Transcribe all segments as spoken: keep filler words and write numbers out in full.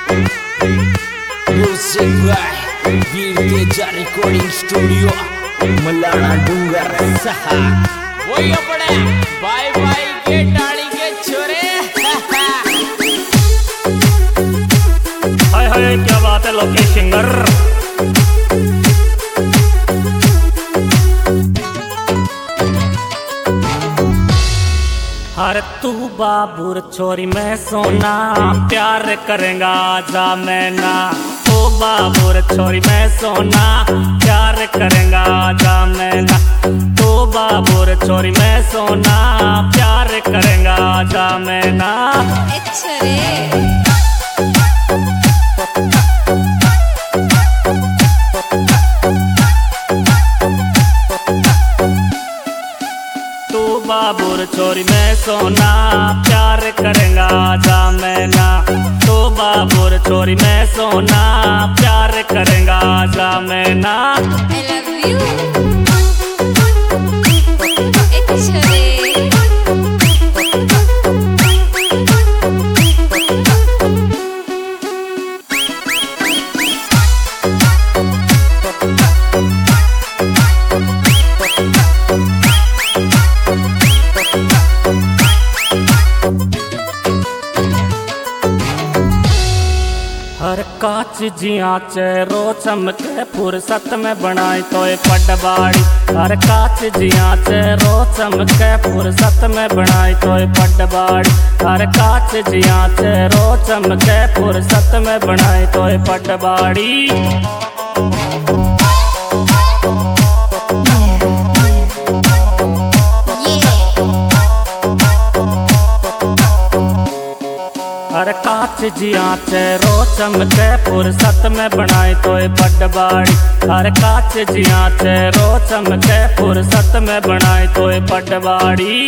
Music by वीर तेजा recording studio मलाना डूंगर सहा वही अपने बाय बाय के टाड़ी के छोरे। हाय हाय क्या बात है लोकेश सिंगर। हर तू बाबूर छोरी मैं सोना प्यार करेगा जा मैं ना। ओ बाबूर छोरी मैं सोना प्यार करेगा जा मैं ना। तो बाबूर छोरी मैं सोना प्यार करेगा जा मैं ना। अच्छा रे बाबूर छोरी मैं सोना प्यार करेगा जा मैं ना। तो बाबूर छोरी मैं सोना प्यार करेगा जा मैं ना। I love you अच्छा रे हर काच जिया चेहरो चमके फुर्सत में बनाई तो पटबाड़ी। हर काच जिया चेहरो चमके फुर्सत में बनाई तो पटबाड़ी। हर काच जिया चेहरो चमके फुर्सत में बनाई तो पटबाड़ी। हर काच जिया चेहरो चमके फुर्सत में बनाई तो पटबाड़ी। हर काच जिया चेहरो चमके फुर्सत में बनाई तो पटबाड़ी।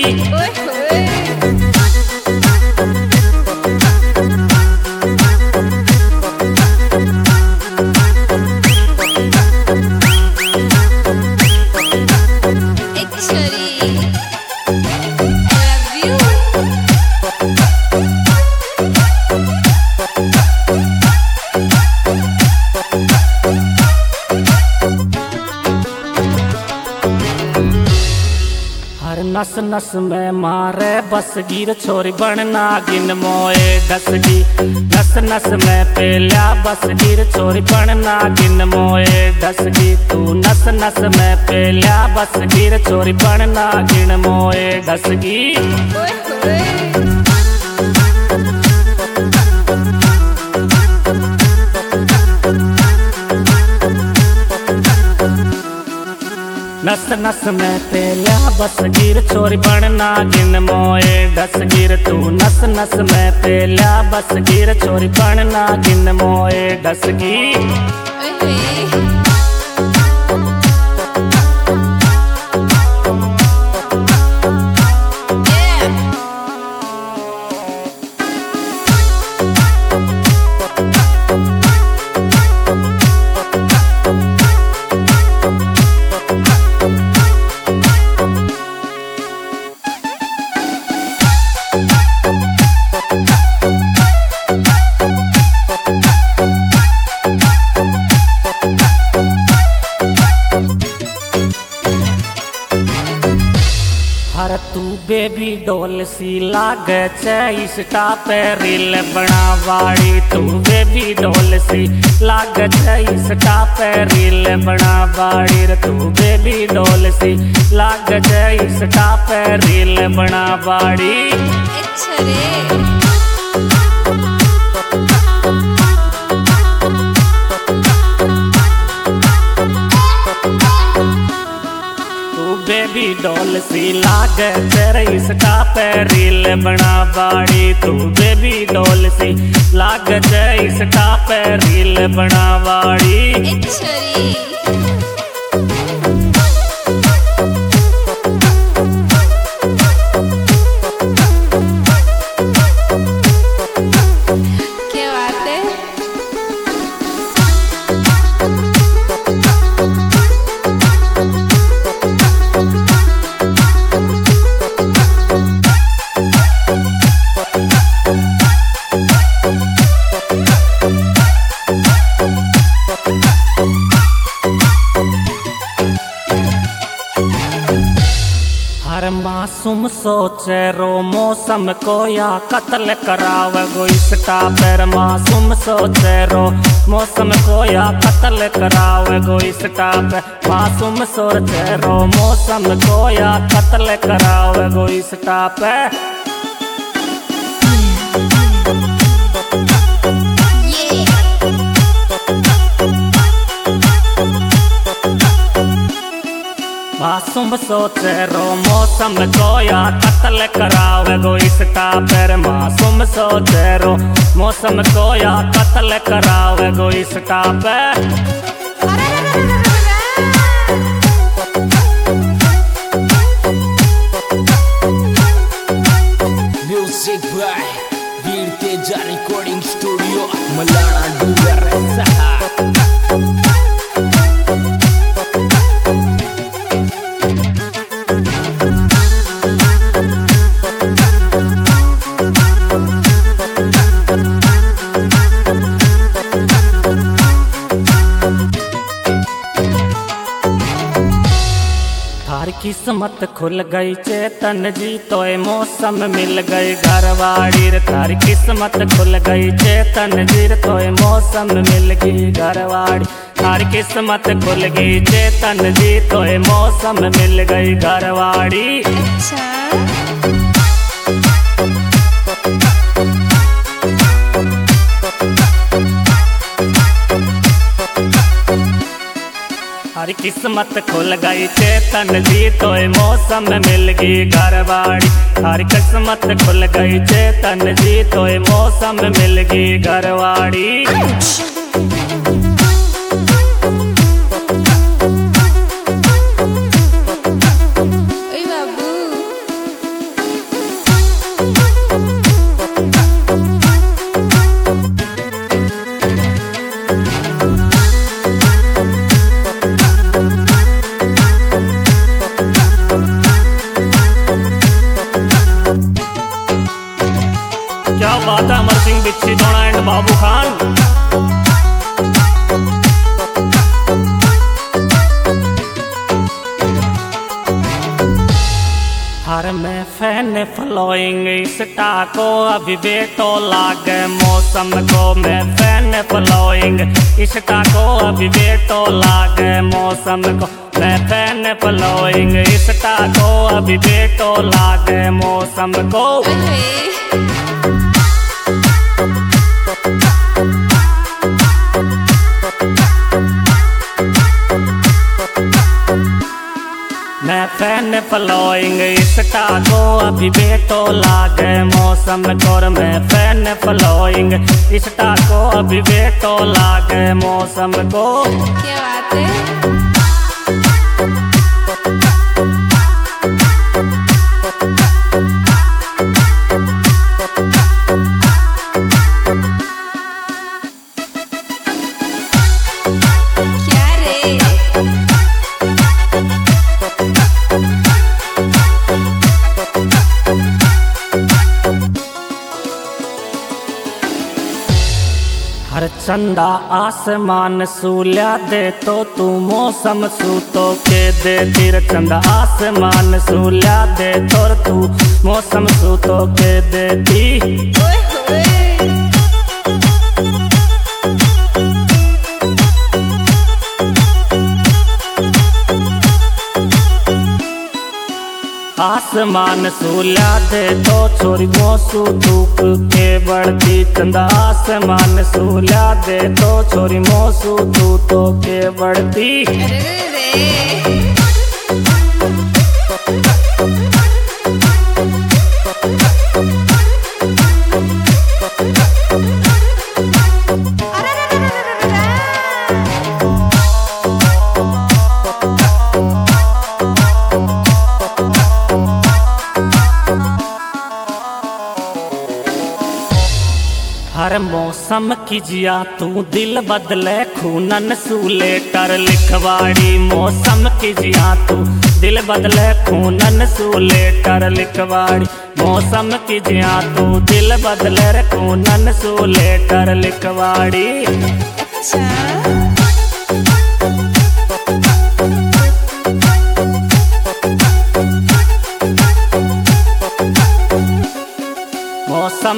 हर नस नस में मारे बस गिर छोरी बनना गिन मोए डसगी। नस नस में पेल्या बस गिर छोरी बनना गिन मोए डसगी। तू नस नस में पेल्या बस गिर छोरी बनना गिन मोए डसगी। नस नस में पेल्या बस गिर छोरी बनना गिन मोए डस गिर। तू नस नस में पेल्या बस गिर छोरी बनना गिन मोए डसगी। हर तू बेबी डोल सी लागे इंस्टा पे रील बनावाड़ी। तू बेबी डोल सी लागे इंस्टा पे रील बनावाड़ी। रे तू बेबी डोल सी लागे इंस्टा पे रील बनावाड़ी। अच्छा रे बेबी डॉल सी लागे तेरे इंस्टा पे रील बनावाड़ी। तू बेबी डॉल सी लागे इंस्टा पे रील बनावाड़ी। अच्छा रे क्या बात है। मासूम सोचे रो मौसम को या कत्ल करावे गो इसका पैर। मासूम सोचे रो मौसम को या कत्ल करावे गो इसका पैर। मासूम सोचे रो मौसम को या कत्ल करावे गो इसका पैर। मासूम सोचे रो मौसम को या कत्ल करावे गो इसका पैर। मासूम सोचे रो मौसम को या कत्ल करावे गो इसका पैर। म्यूजिक बाय वीर तेजा रिकॉर्डिंग स्टूडियो मलाना डूंगर सहा। थारी किस्मत खुल गई चेतन जी तोय मौसम मिल गई घरवाड़ी रे। थारी किस्मत खुल गई चेतन जी तोय मौसम मिल गई घरवाड़ी। थारी किस्मत खुल गई चेतन जी तोय मौसम मिल गई घरवाड़ी। अच्छा हरी किस्मत खुल गई चेतन जी तोय मौसम मिल गई घरवाड़ी। हरी किस्मत खुल गई चेतन जी तोय मौसम मिल गई घरवाड़ी। ओए बाबू क्या बात है अमर सिंह बिच्छी दोना एंड बाबू खान। हर में फैन फॉलोइंग इंस्टा को अभी बेटो लागे मौसम को। मैं फैन फॉलोइंग इंस्टा को अभी बेटो लागे मौसम को। मैं फैन फॉलोइंग इंस्टा को अभी बेटो लागे मौसम को। मैं फैन फॉलोइंग इंस्टा को अभी बेटो लागे मौसम को। मैं फैन फॉलोइंग इंस्टा को अभी बेटो लागे मौसम को। क्या बात है। क्या रे हर चंदा आसमान सूल्या दे तो तू मौसम सूतो के दे। तीर चंदा आसमान सूल्या दे तो तू मौसम सूतो के देती। ओए होए आसमान सूल्या दे तो छोरी मौसू धूप के बढ़ती। चंदा आसमान सूल्या दे तो छोरी मौसू धूप के बढ़ती। अरे रे हर मौसम की जिया तू दिल बदले खूनन सूले कर लिखवाड़ी। मौसम की जिया तू दिल बदले खूनन सूले कर लिखवाड़ी। मौसम की जिया तू दिल बदले खूनन सूले कर लिखवाड़ी। अच्छा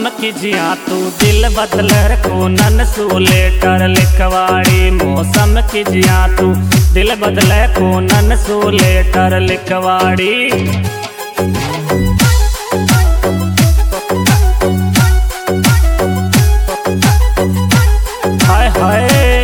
कीजिया तू दिल बदलर को नन सू लेटर लिखवाड़ी। मौसम कीजिया तू दिल बदले को नन सू लेटर लिखवाड़ी। हाय हाय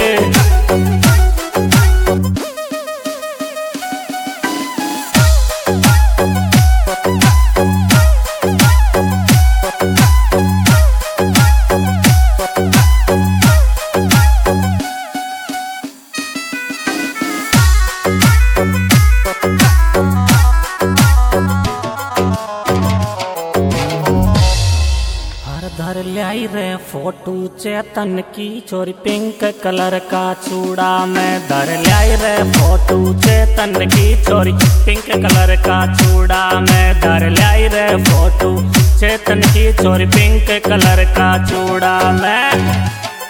धर लाई रे फोटो चेतन की चोरी पिंक कलर का चूड़ा में। धर लाई रे फोटो चेतन की चोरी पिंक कलर का चूड़ा में। धर लाई रे फोटो चेतन की चोरी पिंक कलर का चूड़ा में।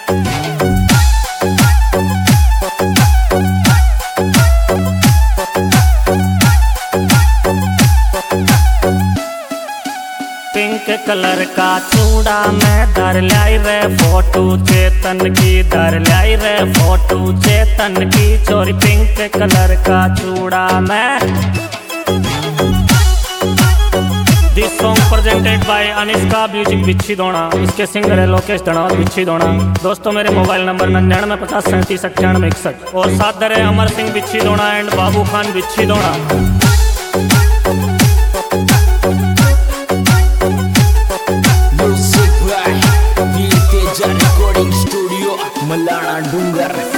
पिंक कलर का चूड़ा में धर लाई रे फोटो चेतन की। धर लाई रे फोटो चेतन की चोरी पिंक कलर का चूड़ा में। This song presented by Anishka music Bichhi Dona. इसके सिंगर है लोकेश धनौत बिच्छी दोना। दोस्तों मेरे मोबाइल नंबर निन्यानवे पचास सैंतीस अट्ठानवे इकसठ और साथ दरे अमर सिंह बिच्छी दोना एंड बाबू खान बिच्छी दोना। Music by वीर तेजा रिकॉर्डिंग स्टूडियो मलाना डूंगर।